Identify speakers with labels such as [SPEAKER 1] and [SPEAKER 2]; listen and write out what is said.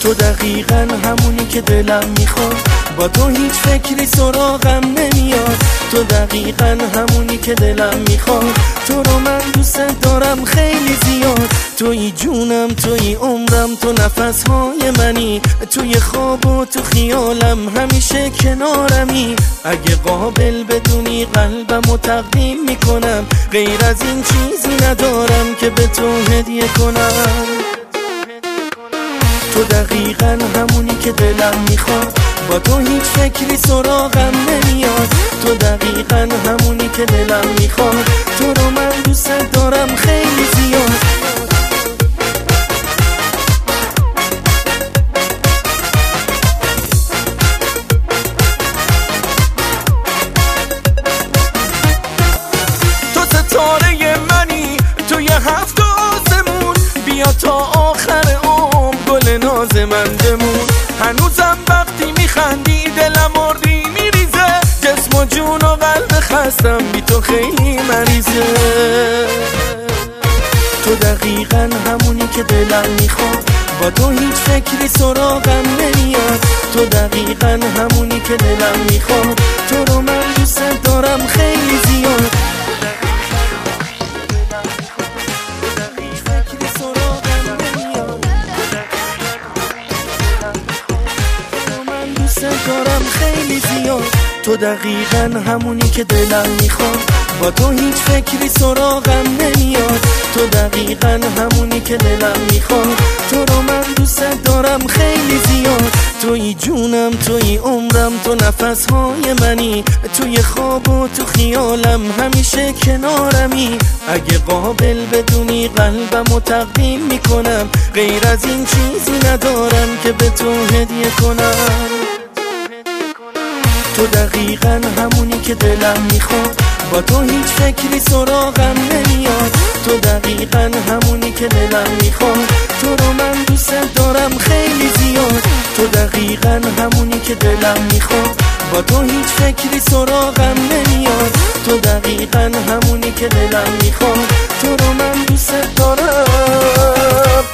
[SPEAKER 1] تو دقیقاً همونی که دلم میخواد، با تو هیچ فکری سراغم نمیاد. تو دقیقاً همونی که دلم میخواد، تو رو من دوست دارم خیلی زیاد. توی جونم، توی عمرم، تو نفسهای منی، توی خواب و تو خیالم همیشه کنارمی. اگه قابل بدونی قلبم و تقدیم میکنم، غیر از این چیزی ندارم که به تو هدیه کنم. تو دقیقاً همونی که دلم میخواد، با تو هیچ فکری سراغم نمیاد. تو دقیقاً همونی که دلم میخواد، تو رو من دوست دارم خیلی زیاد. تو ستاره منی توی هفت آسمون، بیا تا آخر عمر گل ناز من بمون. هنوزم وقتی میخندی دلم مردی میریزه، جسم و جون و قلب خستم بی تو خیلی مریضه. تو دقیقاً همونی که دلم میخواد، با تو هیچ فکری سراغم نمیاد. تو دقیقاً همونی که دلم میخواد، تو رو من دوست دارم خیلی زیاد. دارم خیلی زیاد. تو دقیقاً همونی که دلم میخواد، با تو هیچ فکری سراغم نمیاد. تو دقیقاً همونی که دلم میخواد، تو رو من دوست دارم خیلی زیاد. توی جونم، توی عمرم، تو نفسهای منی، توی خواب و تو خیالم همیشه کنارمی. اگه قابل بدونی قلبم و تقدیم میکنم، غیر از این چیزی ندارم که به تو هدیه کنم. تو دقیقاً همونی که دلم میخواد، با تو هیچ فکری سراغم نمیاد. تو دقیقاً همونی که دلم میخواد، تو رو من دوست دارم خیلی زیاد. تو دقیقاً همونی که دلم میخواد، با تو هیچ فکری سراغم نمیاد. تو دقیقاً همونی که دلم میخواد، تو رو من دوست دارم.